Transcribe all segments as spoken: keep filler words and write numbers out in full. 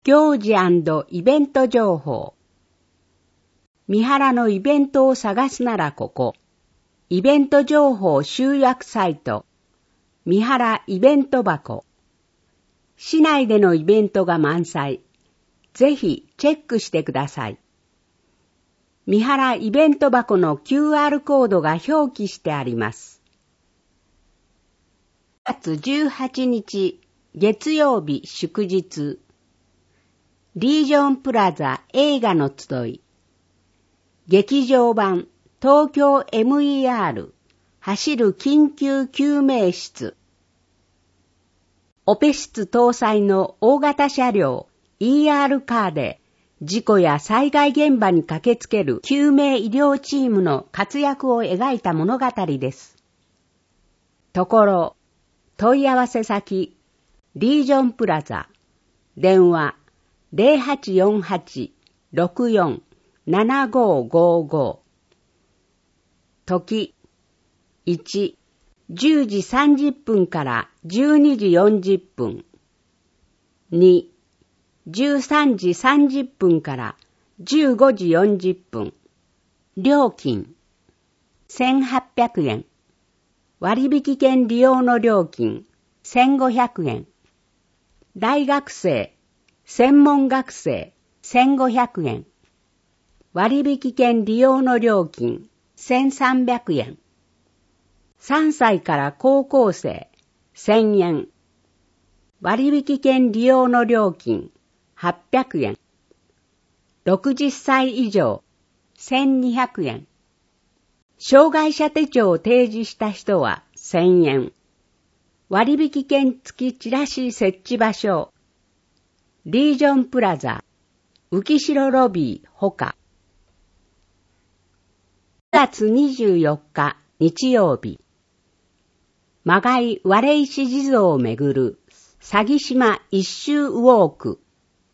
行事&イベント情報。三原のイベントを探すならここ。イベント情報集約サイト。三原イベント箱。市内でのイベントが満載。ぜひチェックしてください。三原イベント箱の キューアール コードが表記してあります。しがつじゅうはちにち月曜日祝日。リージョンプラザ映画の集い。劇場版東京 エムイーアール 走る緊急救命室。オペ室搭載の大型車両 イーアール カーで事故や災害現場に駆けつける救命医療チームの活躍を描いた物語です。ところ、問い合わせ先、リージョンプラザ、電話 ゼロはちよんはち ろくよん ななごごご。時、いち、じゅうじさんじゅっぷんからじゅうにじよんじゅっぷん。に、じゅうさんじさんじゅっぷんからじゅうごじよんじゅっぷん。料金、せんはっぴゃくえん。割引券利用の料金、せんごひゃくえん。大学生、専門学生、せんごひゃくえん。割引券利用の料金、せんさんびゃくえん。さんさいから高校生、せんえん。割引券利用の料金、はっぴゃくえん。ろくじゅっさい以上、せんにひゃくえん。障害者手帳を提示した人はせんえん。割引券付きチラシ設置場所。リージョンプラザ、浮代ロビーほか。しがつにじゅうよっか日曜日。曲がい割石地蔵をめぐる詐欺島一周ウォーク。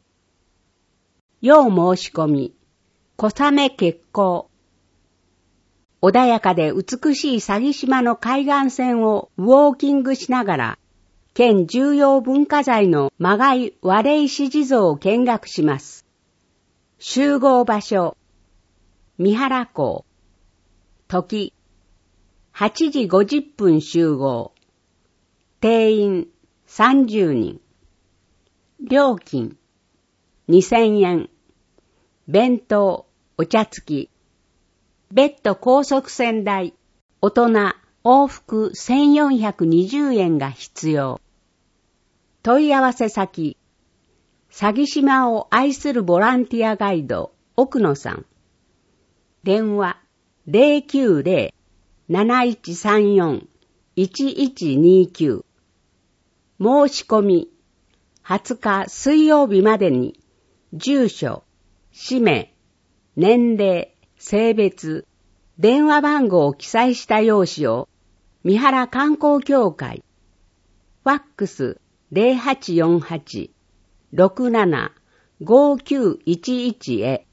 要申し込み、小雨決行。穏やかで美しい詐欺島の海岸線をウォーキングしながら、県重要文化財の曲がい割石地蔵を見学します。集合場所、三原港。時、はちじごじゅっぷん集合。定員さんじゅうにん。料金にせんえん。弁当、お茶付き。別途高速船代、大人往復せんよんひゃくにじゅうえんが必要。問い合わせ先、詐欺島を愛するボランティアガイド、奥野さん。電話ゼロきゅうゼロ なないちさんよん いちいちにきゅう。申し込み、はつか水曜日までに、住所、氏名、年齢、性別、電話番号を記載した用紙を、三原観光協会、ファックスゼロはちよんはち ろくなな ごきゅういちいち へ。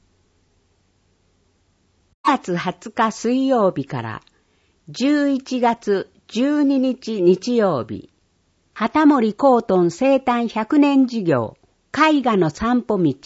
しがつはつか水曜日からじゅういちがつじゅうににち日曜日、旗森コートン生誕ひゃくねん事業、絵画の散歩道。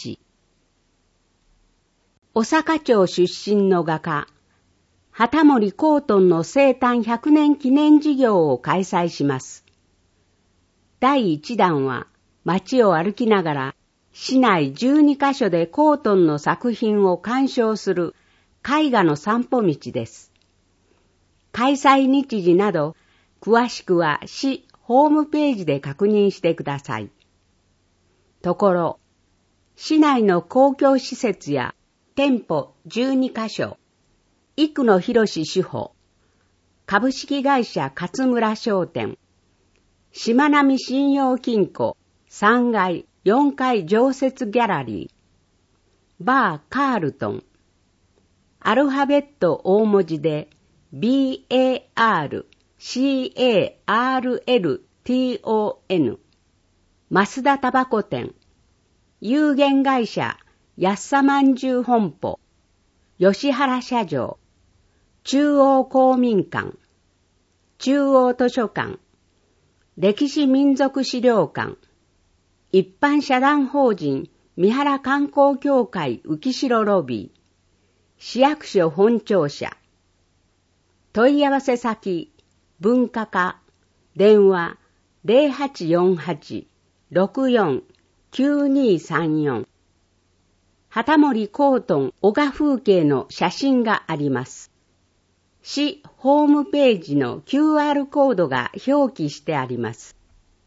小坂町出身の画家、旗森コートンの生誕ひゃくねん記念事業を開催します。だいいちだんは街を歩きながら市内じゅうにかしょでコートンの作品を鑑賞する絵画の散歩道です。開催日時など詳しくは市ホームページで確認してください。ところ、市内の公共施設や店舗じゅうにかしょ、生野博志主保、株式会社勝村商店、しまなみ信用金庫さんがいよんかい常設ギャラリー、バーカールトン、アルファベット大文字で ビーエーアールシーエーアールエルティーオーエヌ、増田タバコ店、有限会社安さまんじゅう本舗、吉原社場、中央公民館、中央図書館、歴史民族資料館、一般社団法人三原観光協会浮城ロビー、市役所本庁舎。問い合わせ先、文化課、電話 ゼロはちよんはち ろくよん きゅうにさんよん。旗森コートン小賀風景の写真があります。市ホームページの キューアール コードが表記してあります。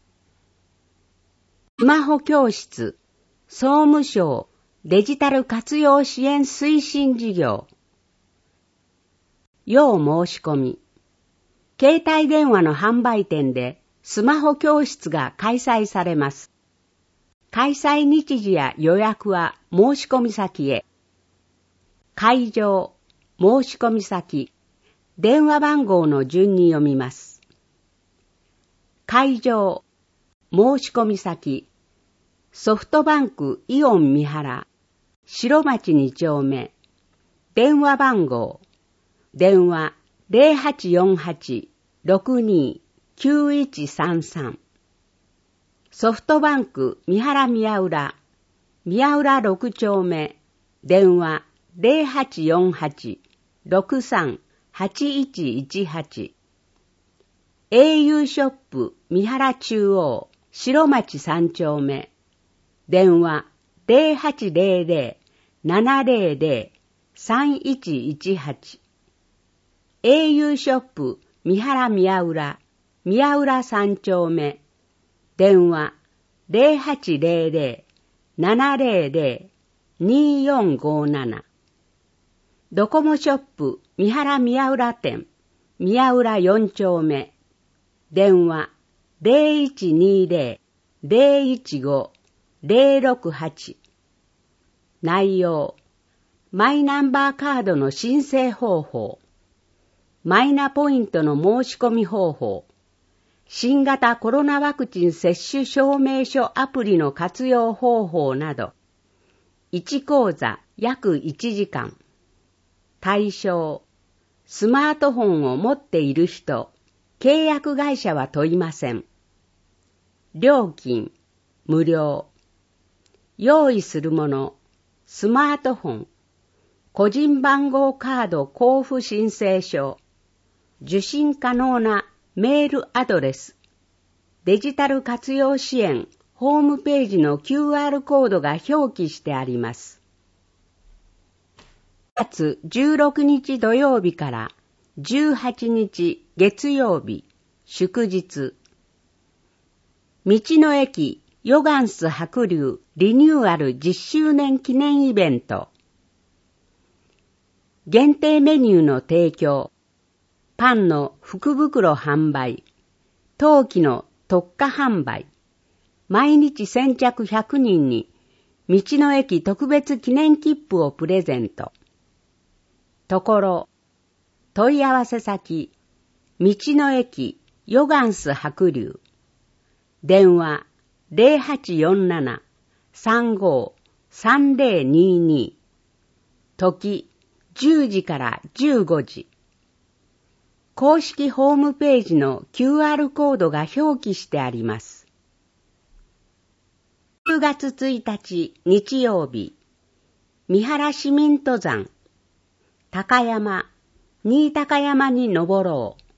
スマホ教室、総務省デジタル活用支援推進事業。要申し込み。携帯電話の販売店でスマホ教室が開催されます。開催日時や予約は申し込み先へ。会場、申し込み先、電話番号の順に読みます。会場、申し込み先、ソフトバンクイオン三原、白町に丁目、電話番号、電話 ゼロはちよんはち ろくに きゅういちさんさん。ソフトバンク三原宮浦、宮浦ろく丁目、電話 ゼロはちよんはち ろくさん はちいちいちはち。au ショップ三原中央、白町さん丁目、電話 ゼロはちゼロゼロ ななゼロゼロ さんいちいちはち。au ショップ三原宮浦、宮浦さん丁目、電話 ゼロはちゼロゼロ ななゼロゼロ によんごなな。ドコモショップ三原宮浦店、宮浦よん丁目、電話 ゼロいちにゼロ ゼロいちご ゼロろくはち。内容、マイナンバーカードの申請方法、マイナポイントの申し込み方法、新型コロナワクチン接種証明書アプリの活用方法など、いち講座約いちじかん。対象、スマートフォンを持っている人、契約会社は問いません。料金、無料。用意するもの、スマートフォン、個人番号カード交付申請書、受信可能なメールアドレス、デジタル活用支援ホームページの キューアール コードが表記してあります。しがつじゅうろくにち土曜日からじゅうはちにち月曜日、祝日。道の駅ヨガンス白龍リニューアルじゅっしゅうねん記念イベント。限定メニューの提供、パンの福袋販売、陶器の特価販売、毎日先着ひゃくにんに道の駅特別記念切符をプレゼント。ところ、問い合わせ先、道の駅ヨガンス白龍、電話 ゼロはちよんなな さんご さんゼロにに、時じゅうじからじゅうごじ。公式ホームページの キューアール コードが表記してあります。じゅうがつついたち日曜日、三原市民登山、高山、新高山に登ろう。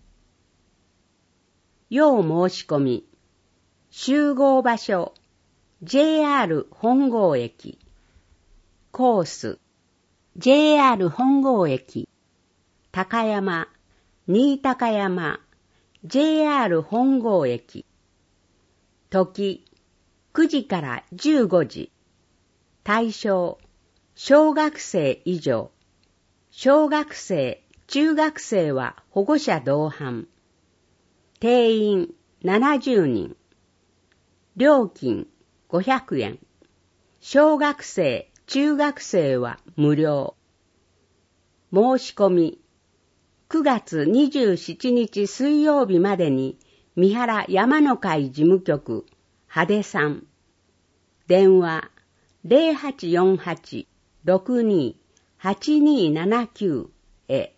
要申し込み、集合場所、ジェイアール 本郷駅、コース、ジェイアール 本郷駅、高山、新高山、ジェイアール 本郷駅、時、くじからじゅうごじ、対象、小学生以上、小学生、中学生は保護者同伴、定員ななじゅうにん、料金ごひゃくえん、小学生、中学生は無料。申し込み、くがつにじゅうしちにち水曜日までに三原山の会事務局、羽出さん。電話ゼロはちよんはち ろくに はちにななきゅうへ。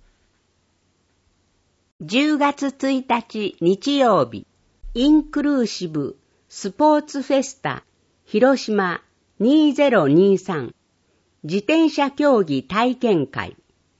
じゅうがつついたち日曜日、インクルーシブスポーツフェスタ広島にせんにじゅうさん自転車競技体験会。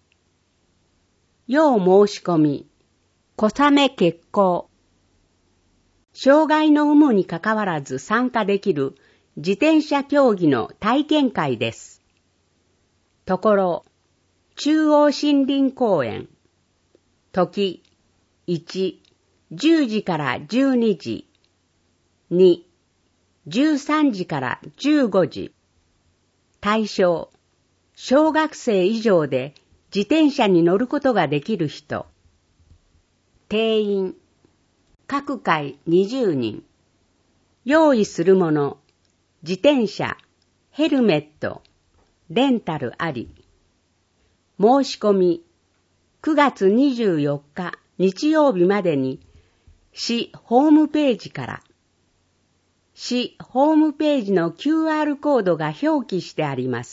要申し込み、小雨決行。障害の有無にかかわらず参加できる自転車競技の体験会です。ところ、中央森林公園。時、いち、じゅうじからじゅうにじ。に、じゅうさんじからじゅうごじ。対象、小学生以上で自転車に乗ることができる人。定員、各回にじゅうにん。用意するもの、自転車、ヘルメット、レンタルあり。申し込み、くがつにじゅうよっか日曜日までに、市ホームページから、市ホームページの キューアール コードが表記してあります。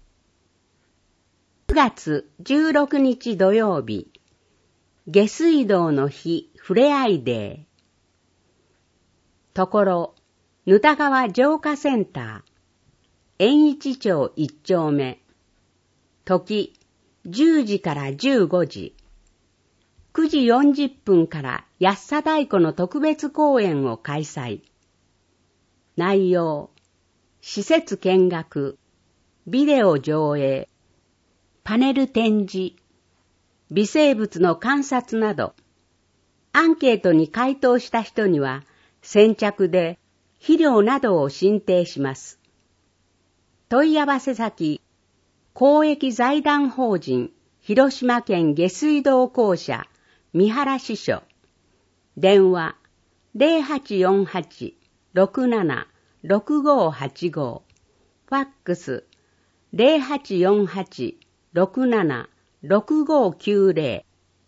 くがつじゅうろくにち土曜日、下水道の日ふれあいデー。ところ、ぬた川浄化センター、円一町一丁目。時、じゅうじからじゅうごじ。くじよんじゅっぷんから安佐太鼓の特別公演を開催。内容、施設見学、ビデオ上映、パネル展示、微生物の観察など、アンケートに回答した人には先着で肥料などを進呈します。問い合わせ先、公益財団法人広島県下水道公社三原支所。電話 ゼロはちよんはち ろくなな ろくごはちご。ファックス ゼロはちよんはち ろくなな ろくごきゅうゼロ。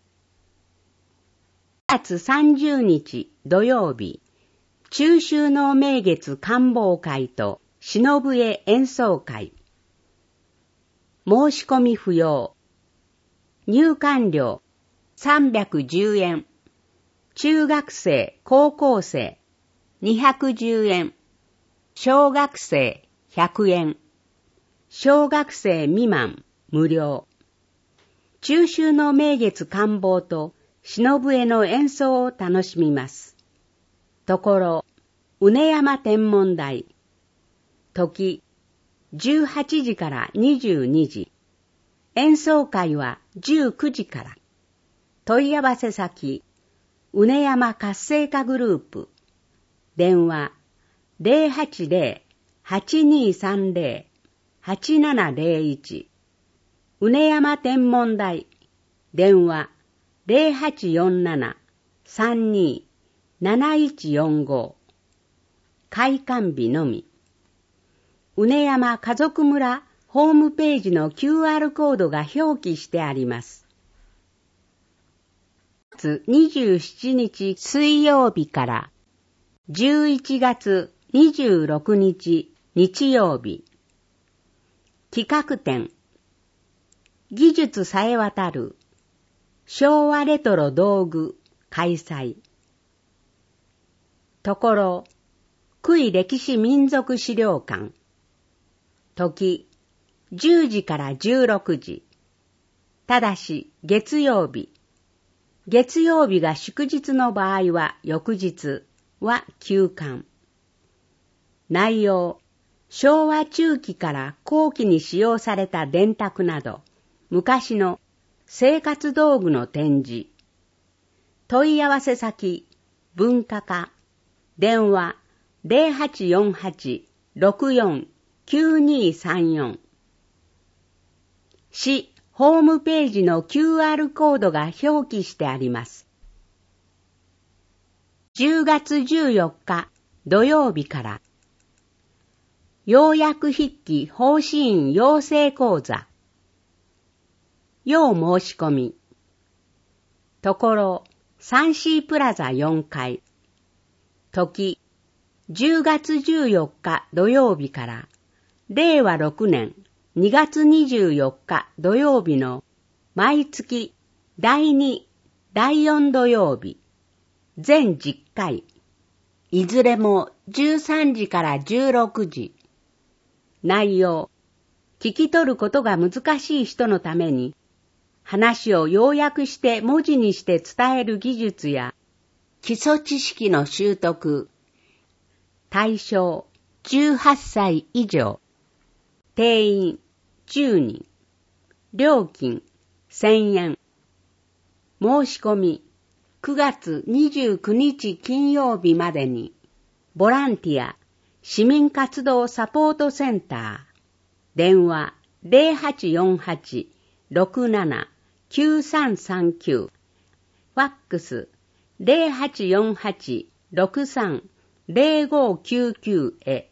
くがつさんじゅうにち土曜日、中秋の名月観望会と忍笛演奏会。申し込み不要。入館料さんびゃくじゅうえん。中学生、高校生にひゃくじゅうえん。小学生ひゃくえん。小学生未満無料。中秋の名月観望と忍笛の演奏を楽しみます。ところ、うね山天文台。時、じゅうはちじからにじゅうにじ。演奏会はじゅうくじから。問い合わせ先、うね山活性化グループ。電話、ゼロはちゼロ はちにさんゼロ はちななゼロいち。うね山天文台。電話、ゼロはちよんなな さんに なないちよんご。開館日のみ。うね山家族村ホームページの キューアール コードが表記してあります。にじゅうしちにち水曜日からじゅういちがつにじゅうろくにち日曜日。企画展。技術さえ渡る昭和レトロ道具開催。ところ、久井歴史民族資料館。時、じゅうじからじゅうろくじ。ただし、月曜日。月曜日が祝日の場合は翌日は休館。内容、昭和中期から後期に使用された電卓など、昔の生活道具の展示。問い合わせ先、文化課。電話、ゼロはちよんはち ろくよん きゅうにさんよん。市ホームページの キューアール コードが表記してあります。じゅうがつじゅうよっか土曜日から、要約筆記法師院養成講座。要申し込み。ところ、サンシープラザよんかい。時、じゅうがつじゅうよっか土曜日から、れいわろくねんにがつにじゅうよっか土曜日の毎月だいに、だいよん土曜日、全じゅっかい、いずれもじゅうさんじからじゅうろくじ。 内容、聞き取ることが難しい人のために、話を要約して文字にして伝える技術や、基礎知識の習得、対象じゅうはっさい以上、定員じゅうにん、料金せんえん、申し込みくがつにじゅうくにち金曜日までに、ボランティア市民活動サポートセンター、電話 ゼロはちよんはち ろくなな きゅうさんさんきゅう、ファックス ゼロはちよんはち ろくさん ゼロごきゅうきゅう へ。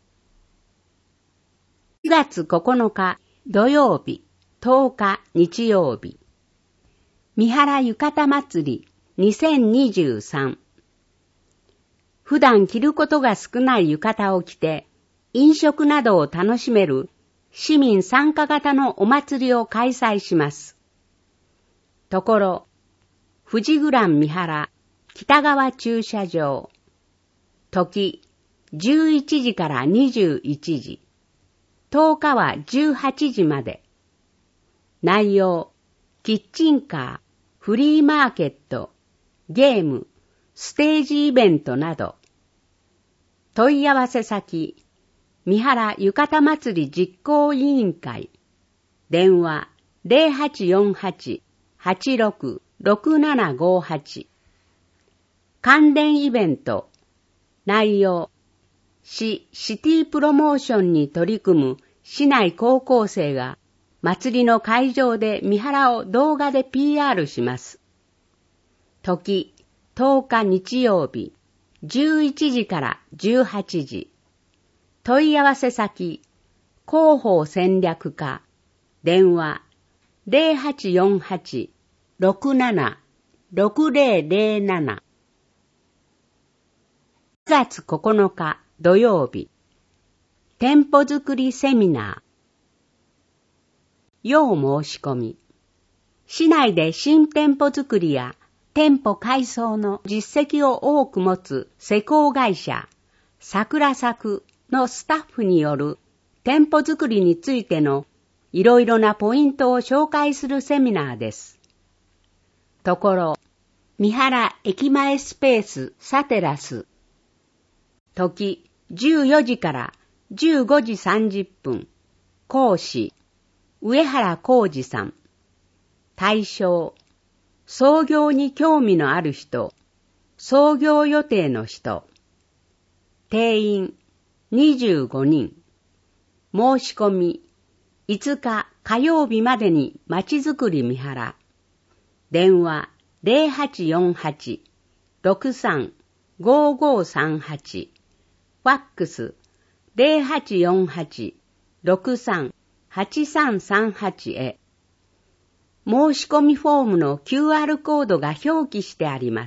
しがつここのか土曜日、とおか日曜日、三原浴衣祭りにせんにじゅうさん。普段着ることが少ない浴衣を着て、飲食などを楽しめる市民参加型のお祭りを開催します。ところ、富士グラン三原北側駐車場、時じゅういちじからにじゅういちじ、とおかはじゅうはちじまで。内容、キッチンカー、フリーマーケット、ゲーム、ステージイベントなど。問い合わせ先、三原浴衣祭り実行委員会、電話 ゼロはちよんはち はちろく ろくななごはち。関連イベント、内容、市シティプロモーションに取り組む市内高校生が祭りの会場で三原を動画で ピーアール します。時、とおか日曜日、じゅういちじからじゅうはちじ。問い合わせ先、広報戦略課、電話ゼロはちよんはち ろくなな ろくゼロゼロなな。しがつここのか土曜日、店舗作りセミナー。要申し込み。市内で新店舗作りや店舗改装の実績を多く持つ施工会社、桜作のスタッフによる店舗作りについてのいろいろなポイントを紹介するセミナーです。ところ、三原駅前スペースサテラス。時じゅうよじからじゅうごじさんじゅっぷん。講師、上原浩二さん。対象、創業に興味のある人、創業予定の人。定員にじゅうごにん。申し込みいつか火曜日までにまちづくり三原。電話ゼロはちよんはち ろくさん ごごさんはち。ファックスゼロはちよんはち ろくさん はちさんさんはち へ。申し込みフォームの キューアール コードが表記してあります。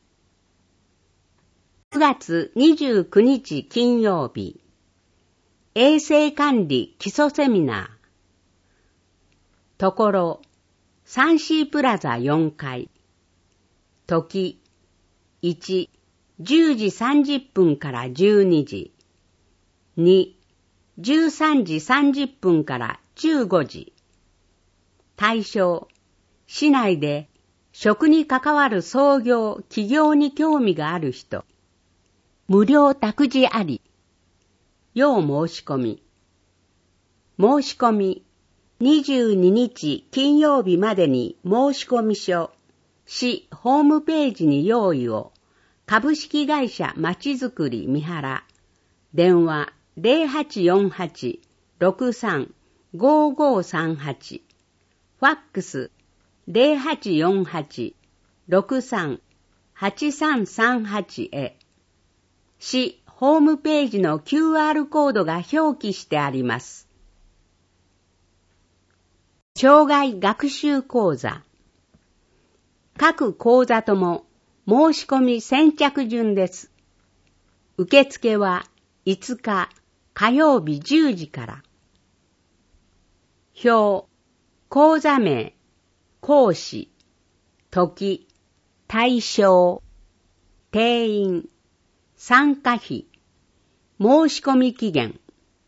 くがつにじゅうくにち金曜日、衛生管理基礎セミナー。ところ、サンシープラザよんかい。時、いち、じゅうじさんじゅっぷんからじゅうにじ。に、じゅうさんじさんじゅっぷんからじゅうごじ。対象、市内で食に関わる創業、起業に興味がある人。無料託児あり。要申し込み。申し込み、にじゅうににち金曜日までに申し込み書、市ホームページに用意を。株式会社まちづくり三原。電話ゼロはちよんはち ろくさん ごごさんはち。ファックスゼロはちよんはち ろくさん はちさんさんはち へ。市ホームページの キューアール コードが表記してあります。障害学習講座。各講座とも申し込み先着順です。受付はいつか火曜日じゅうじから。表、講座名、講師、時、対象、定員、参加費、申し込み期限。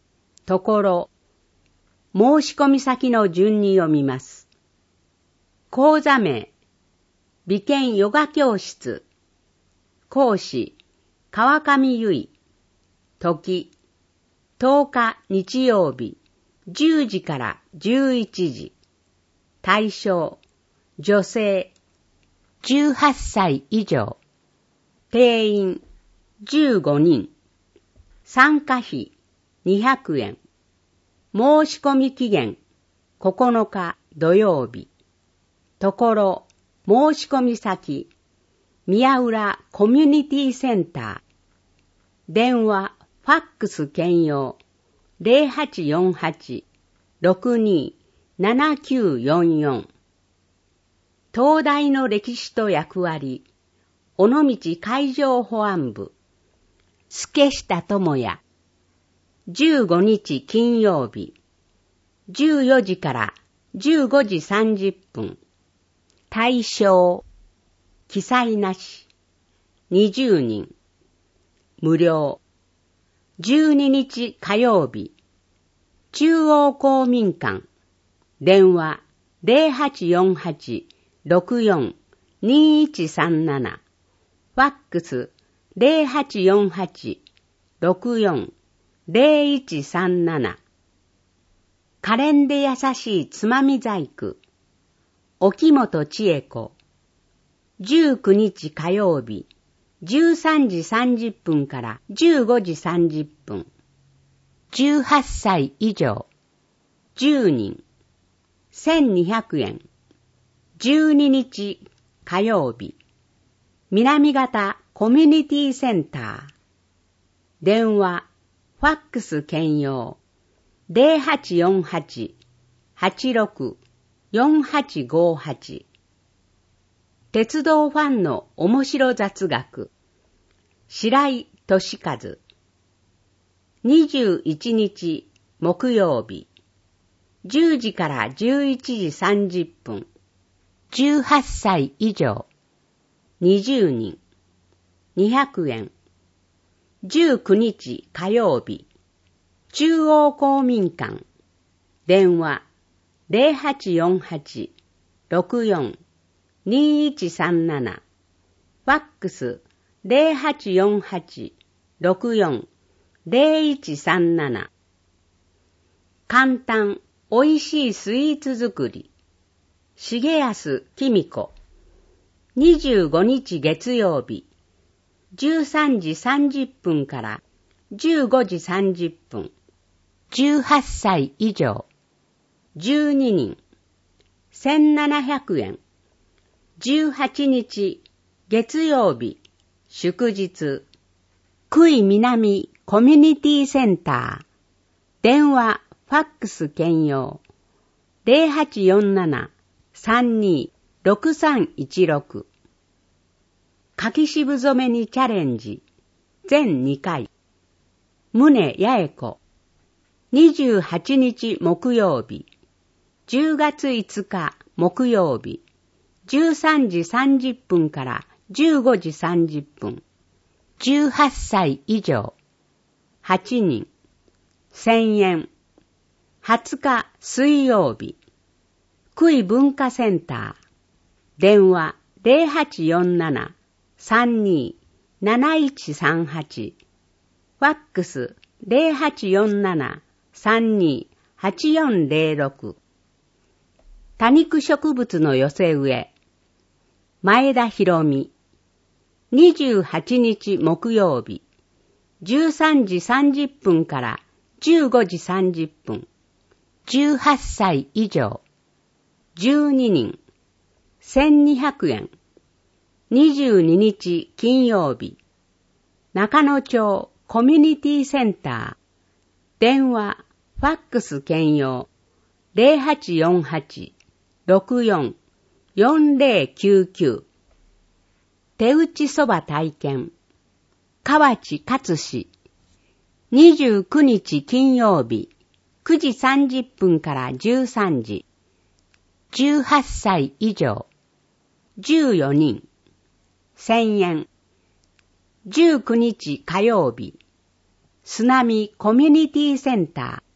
ところ、申し込み先の順に読みます。講座名、美健ヨガ教室。講師、川上由衣。時、とおか日曜日、じゅうじからじゅういちじ。対象、女性、じゅうはっさい以上。定員、じゅうごにん。参加費、にひゃくえん。申し込み期限、ここのか土曜日。ところ、申し込み先、宮浦コミュニティセンター。電話、ファックス兼用、ゼロはちよんはち ろくにー ななきゅうよんよん。東大の歴史と役割、尾道海上保安部、助下智也。じゅうごにち金曜日、じゅうよじからじゅうごじさんじゅっぷん。対象、記載なし、にじゅうにん。無料。じゅうににち火曜日、中央公民館。電話ゼロはちよんはち ろくよん にいちさんなな。ファックスゼロはちよんはち ろくよん ゼロいちさんなな。可憐で優しいつまみ細工。沖本千恵子。じゅうくにち火曜日、じゅうさんじさんじゅっぷんからじゅうごじさんじゅっぷん。じゅうはっさい以上。じゅうにん。せんにひゃくえん。じゅうににち火曜日。南方コミュニティセンター。電話、ファックス兼用。ゼロはちよんはち はちろく よんはちごはち。鉄道ファンの面白雑学。白井俊和。にじゅういちにち木曜日。じゅうじからじゅういちじさんじゅっぷん。じゅうはっさい以上。にじゅうにん。にひゃくえん。じゅうくにち火曜日。中央公民館。電話ゼロはちよんはち ろくよん にいちさんなな。ファックスゼロはちよんはち ろくよん ゼロいちさんなな。簡単おいしいスイーツ作り。重安きみ子。にじゅうごにち月曜日。じゅうさんじさんじゅっぷんからじゅうごじさんじゅっぷん。じゅうはっさい以上。じゅうににん。せんななひゃくえん。じゅうはちにち月曜日。祝日。久井南コミュニティセンター。電話、ファックス兼用。ゼロはちよんなな さんにろくさんいちろく。柿渋染めにチャレンジ。全にかい。宗八重子。にじゅうはちにち木曜日。じゅうがついつか木曜日。じゅうさんじさんじゅっぷんからじゅうごじさんじゅっぷん。じゅうはっさい以上。はちにん。せんえん。はつか水曜日。久井文化センター。電話ゼロはちよんなな さんになないちさんはち。ファックスゼロはちよんなな さんにはちよんゼロろく。多肉植物の寄せ植え。前田博美。にじゅうはちにち木曜日。じゅうさんじさんじゅっぷんからじゅうごじさんじゅっぷん。じゅうはっさい以上。じゅうににん。せんにひゃくえん。にじゅうににち金曜日。中野町コミュニティセンター。電話、ファックス兼用。ゼロはちよんはち ろくよん よんゼロきゅうきゅう。手打ちそば体験。河内勝氏。にじゅうくにち金曜日。くじさんじゅっぷんからじゅうさんじ。じゅうはっさい以上。じゅうよにん。せんえん。じゅうくにち火曜日。すなみコミュニティセンター。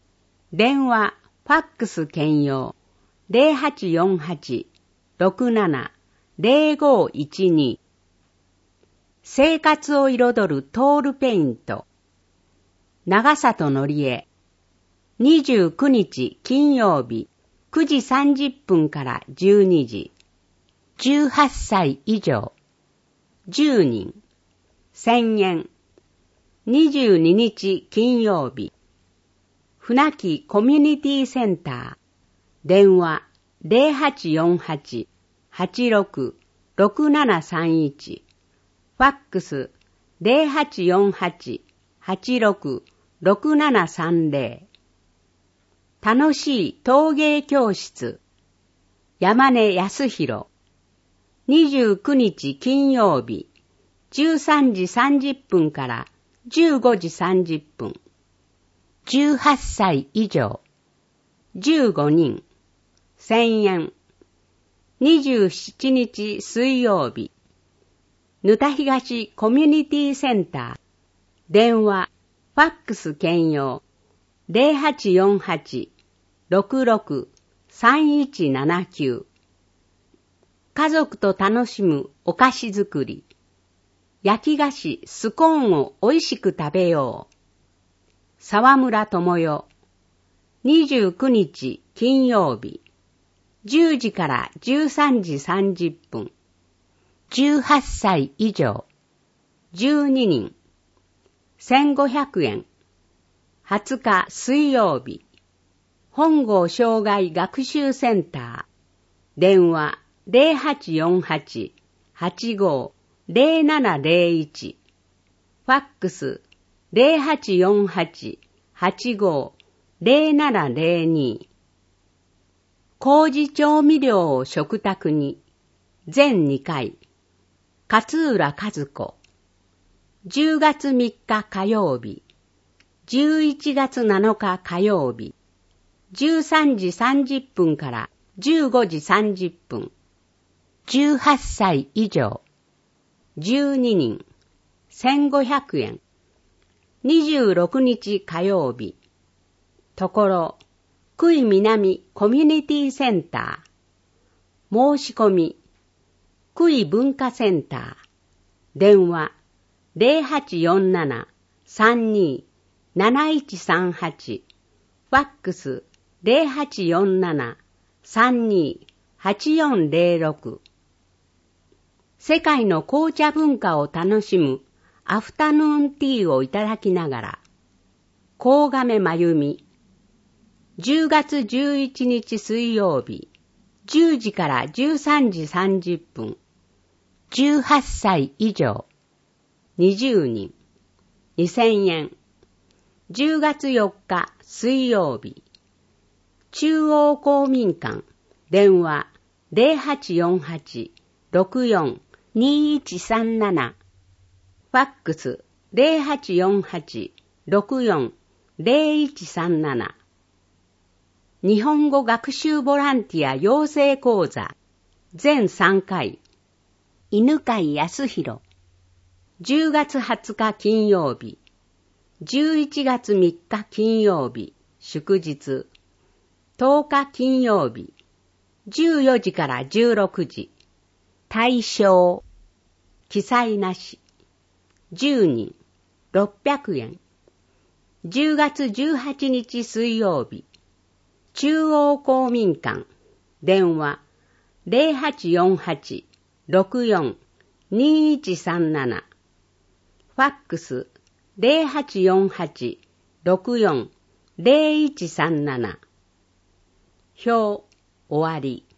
電話、ファックス兼用 ゼロはちよんはち ろくなな ゼロごいちに 生活を彩るトールペイント長里のりえにじゅうくにち金曜日くじさんじゅっぷんからじゅうにじじゅうはっさい以上じゅうにんせんえんにじゅうににち金曜日船木コミュニティセンター電話 ゼロはちよんはち はちろく ろくななさんいち ファックス ゼロはちよんはち はちろく ろくななさんぜろ楽しい陶芸教室山根康弘にじゅうくにち金曜日じゅうさんじさんじゅっぷんからじゅうごじさんじゅっぷんじゅうはっさい以上じゅうごにんせんえんにじゅうしちにち水曜日ぬた東コミュニティセンター電話ファックス兼用ゼロはちよんはち ろくろく さんいちななきゅう家族と楽しむお菓子作り焼き菓子スコーンをおいしく食べよう沢村智代にじゅうくにち金曜日じゅうじからじゅうさんじさんじゅっぷんじゅうはっさい以上じゅうににんせんごひゃくえんはつか水曜日本郷障害学習センター電話ゼロはちよんはち はちご ゼロななゼロいちファックスゼロはちよんはち はちご ゼロななゼロに麹調味料を食卓に全にかい勝浦和子じゅうがつみっか火曜日じゅういちがつなのか火曜日じゅうさんじさんじゅっぷんからじゅうごじさんじゅっぷんじゅうはっさい以上じゅうににんせんごひゃくえんにじゅうろくにち火曜日ところ久井南コミュニティセンター申し込み久井文化センター電話ゼロはちよんなな さんに なないちさんはちファックスゼロはちよんなな さんに はちよんゼロろく世界の紅茶文化を楽しむアフタヌーンティーをいただきながら鴻亀真由美じゅうがつじゅういちにち水曜日じゅうじからじゅうさんじさんじゅっぷんじゅうはっさい以上にじゅうにんにせんえんじゅうがつよっか水曜日中央公民館電話ゼロはちよんはち ろくよん にいちさんななファックスゼロはちよんはち ろくよん ゼロいちさんなな日本語学習ボランティア養成講座全さんかい犬飼康弘じゅうがつはつか金曜日じゅういちがつみっか金曜日祝日とおか金曜日じゅうよじからじゅうろくじ対象記載なしじゅうにんろっぴゃくえんじゅうがつじゅうはちにち水曜日中央公民館電話ゼロはちよんはち ろくよん にいちさんななファックスゼロはちよんはち ろくよん ゼロいちさんなな表終わり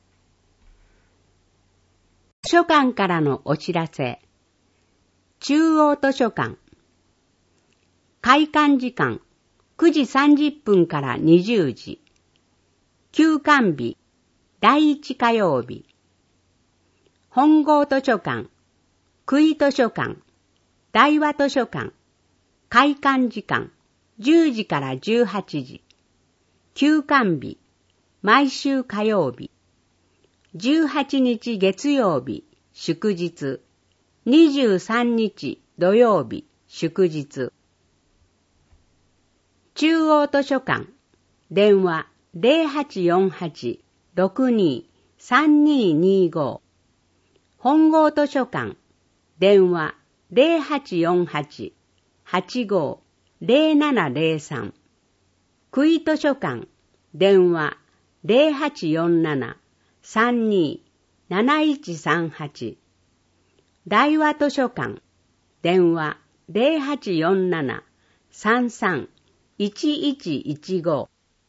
図書館からのお知らせ中央図書館開館時間くじさんじゅっぷんからにじゅうじ休館日だいいち火曜日本郷図書館久井図書館大和図書館開館時間じゅうじからじゅうはちじ休館日毎週火曜日じゅうはちにち月曜日祝日にじゅうさんにち土曜日祝日中央図書館電話 ゼロはちよんはち ろくに さんににご。本郷図書館、電話 ゼロはちよんはち はちご ゼロななゼロさん。区井図書館、電話 ゼロはちよんなな さんに なないちさんはち。大和図書館、電話 ゼロはちよんなな さんさん いちいちいちご。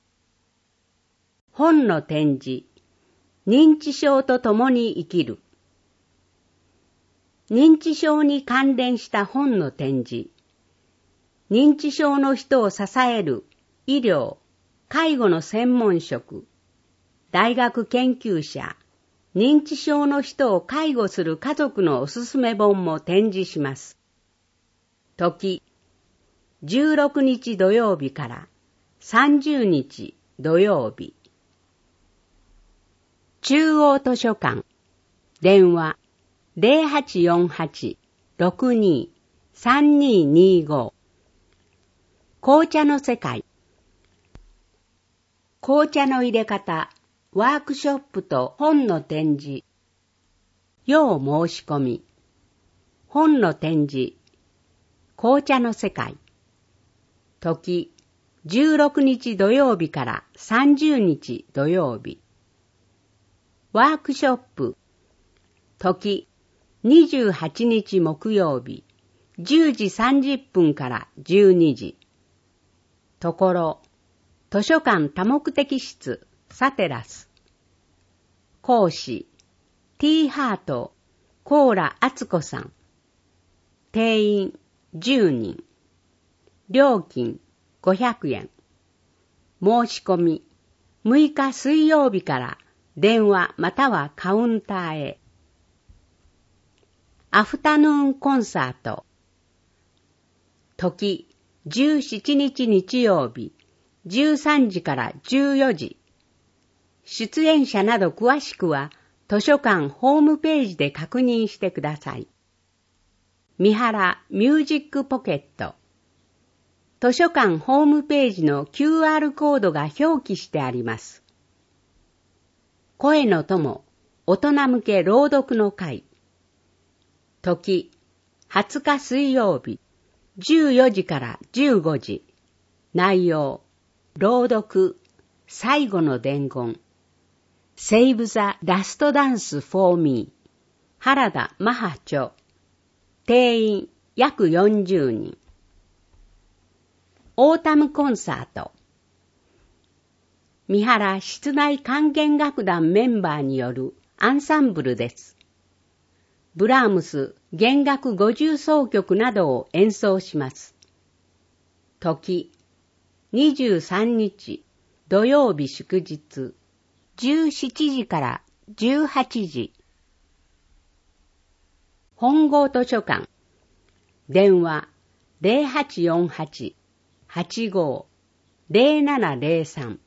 本の展示、認知症と共に生きる。認知症に関連した本の展示、認知症の人を支える医療、介護の専門職、大学研究者、認知症の人を介護する家族のおすすめ本も展示します。時、じゅうろくにち土曜日からさんじゅうにち土曜日。中央図書館、電話ゼロはちよんはち ろくに さんににご。紅茶の世界、紅茶の入れ方、ワークショップと本の展示。要申し込み。本の展示、紅茶の世界。時、じゅうろくにち土曜日からさんじゅうにち土曜日。ワークショップ、時、にじゅうはちにち木曜日、じゅうじさんじゅっぷんからじゅうにじ。ところ、図書館多目的室、サテラス。講師、T ハート、コーラあつこさん。定員、じゅうにん。料金、ごひゃくえん。申し込み、むいか水曜日から電話またはカウンターへ。アフタヌーンコンサート。時、じゅうしちにち日曜日、じゅうさんじからじゅうよじ。出演者など詳しくは図書館ホームページで確認してください。三原ミュージックポケット。図書館ホームページの キューアール コードが表記してあります。声の友、大人向け朗読の会。時、はつか水曜日、じゅうよじからじゅうごじ。内容、朗読、最後の伝言。Save the Last Dance for Me。原田マハ著。定員約よんじゅうにん。オータムコンサート。三原室内管弦楽団メンバーによるアンサンブルです。ブラームス弦楽五重奏曲などを演奏します。時、にじゅうさんにち土曜日祝日、じゅうしちじからじゅうはちじ。本郷図書館、電話ゼロはちよんはち はちご ゼロななゼロさん。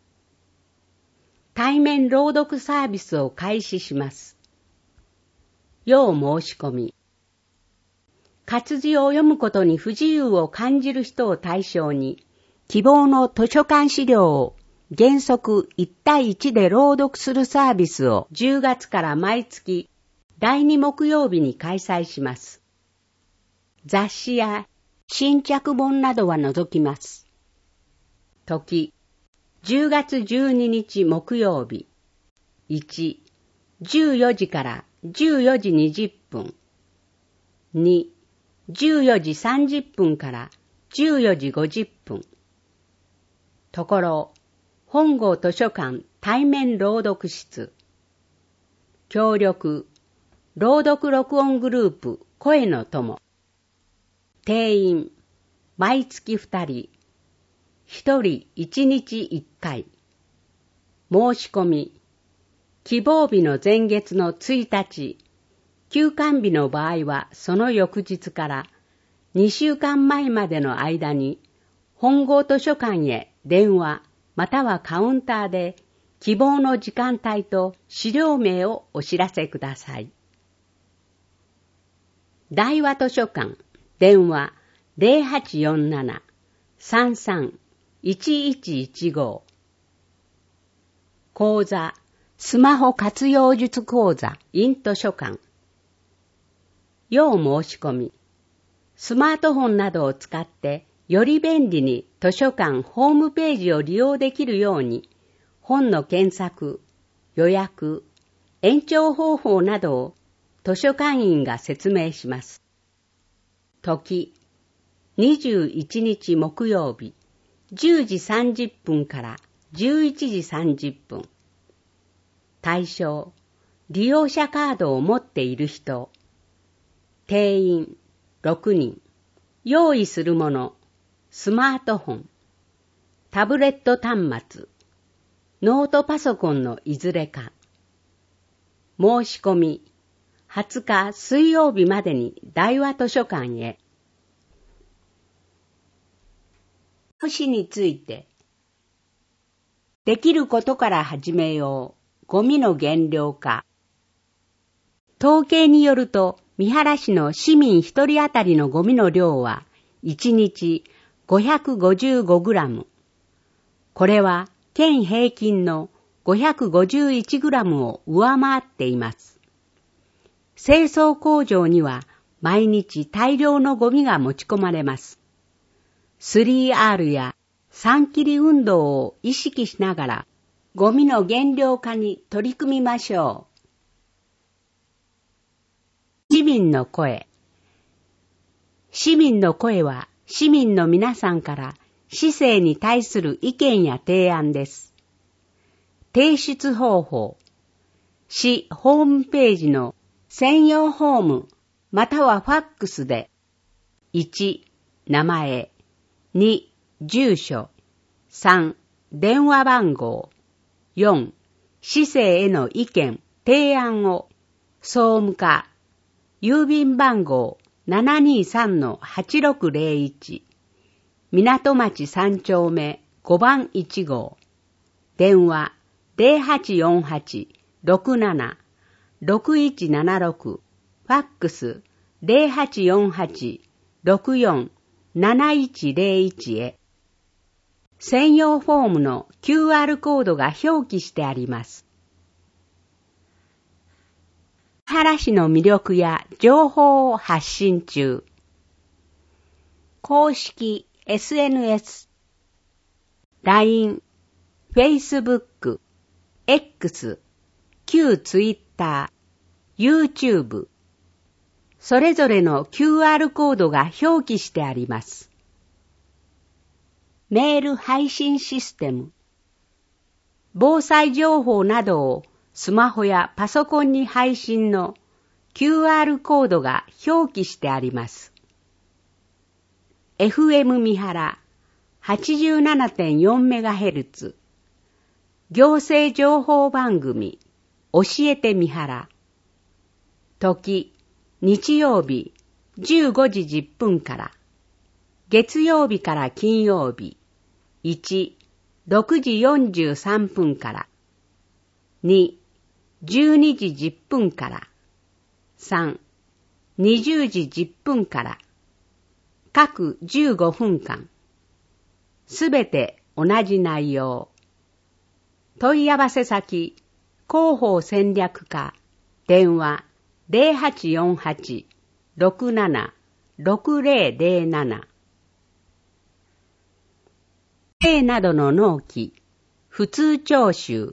対面朗読サービスを開始します。要申し込み。活字を読むことに不自由を感じる人を対象に、希望の図書館資料を原則いちたいいちで朗読するサービスをじゅうがつから毎月だいに木曜日に開催します。雑誌や新着本などは除きます。時、じゅうがつじゅうににち木曜日。いち、じゅうよじからじゅうよじにじゅっぷん。に、じゅうよじさんじゅっぷんからじゅうよじごじゅっぷん。ところ、本郷図書館対面朗読室。協力、朗読録音グループ声の友。定員、毎月ふたり。一人一日一回。申し込み。希望日の前月のついたち。休館日の場合はその翌日からにしゅうかんまえまでの間に本郷図書館へ電話またはカウンターで希望の時間帯と資料名をお知らせください。大和図書館電話ゼロはちよんなな さんさんいちいちいちご。講座、スマホ活用術講座 in 図書館。要申し込み。スマートフォンなどを使ってより便利に図書館ホームページを利用できるように、本の検索、予約、延長方法などを図書館員が説明します。時、にじゅういちにち木曜日、じゅうじさんじゅっぷんからじゅういちじさんじゅっぷん。対象、利用者カードを持っている人。定員、ろくにん。用意するもの、スマートフォン、タブレット端末、ノートパソコンのいずれか。申し込み、はつか水曜日までに大和図書館へ。都市について。できることから始めよう。ゴミの減量化。統計によると、三原市の市民一人当たりのゴミの量はいちにちごひゃくごじゅうごグラム。これは県平均のごひゃくごじゅういちグラムを上回っています。清掃工場には毎日大量のゴミが持ち込まれます。スリーアール やさん切り運動を意識しながらゴミの減量化に取り組みましょう。市民の声。市民の声は市民の皆さんから市政に対する意見や提案です。提出方法。市ホームページの専用フォームまたはファックスでいち、名前、に、住所、さん、電話番号、よん、市政への意見、提案を総務課郵便番号 ななにさんのはちろくぜろいち 港町さん丁目ごばんいち号電話 ゼロはちよんはち ろくなな ろくいちななろく ファックス ゼロはちよんはち ろくよん なないちぜろいち へ専用フォームの キューアール コードが表記してあります。三原市の魅力や情報を発信中。公式 エスエヌエス、ライン、Facebook、X、旧 Twitter、YouTube、それぞれの キューアール コードが表記してあります。メール配信システム。防災情報などをスマホやパソコンに配信の キューアール コードが表記してあります。エフエム 三原 はちじゅうななてんよんメガヘルツ 行政情報番組教えて三原時日曜日じゅうごじじゅっぷんから月曜日から金曜日いち、ろくじよんじゅうさんぷんからに、じゅうにじじゅっぷんからさん、にじゅうじじゅっぷんから各じゅうごふんかんすべて同じ内容問い合わせ先広報戦略課電話 ゼロはちよんはち ろくなな ろくぜろぜろなな A などの納期普通徴収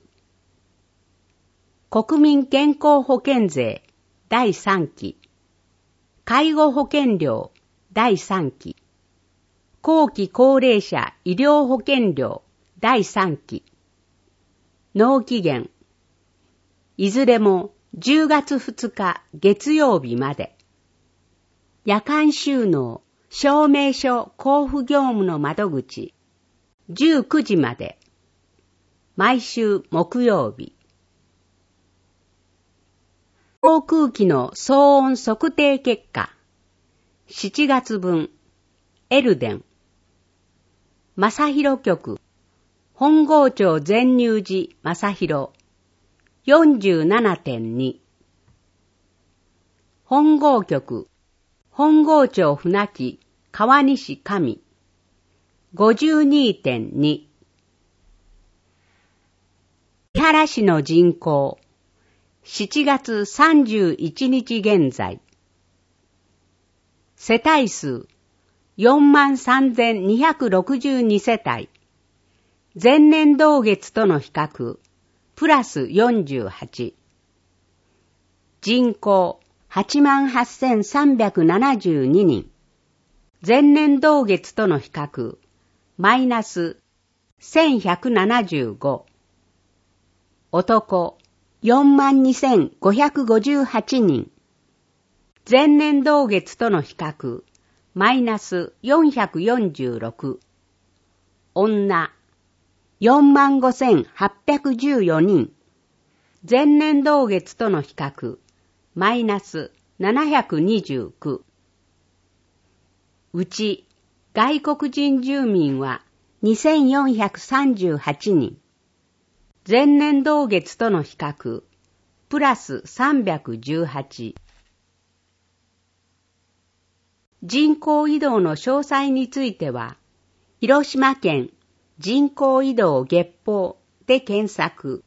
国民健康保険税だいさんき介護保険料だいさんき後期高齢者医療保険料だいさんき納期限いずれもじゅうがつふつか月曜日まで夜間収納証明書交付業務の窓口じゅうくじまで毎週木曜日航空機の騒音測定結果しちがつぶんエルデン正広局本郷町全入寺正広 よんじゅうななてんに 本郷局本郷町船木川西上ごじゅうにてんに。三原市の人口、しちがつさんじゅういちにち現在。世帯数、よんまんさんぜんにひゃくろくじゅうにせたい。前年同月との比較、プラスよんじゅうはち。人口、はちまんはっせんさんびゃくななじゅうににん。前年同月との比較、マイナスせんひゃくななじゅうご。男、よんまんにせんごひゃくごじゅうはちにん。前年同月との比較、マイナスよんひゃくよんじゅうろく。女、よんまんごせんはっぴゃくじゅうよにん。前年同月との比較、マイナスななひゃくにじゅうきゅう。うち、外国人住民はにせんよんひゃくさんじゅうはちにん。前年同月との比較、プラスさんびゃくじゅうはち。人口移動の詳細については、広島県人口移動月報で検索。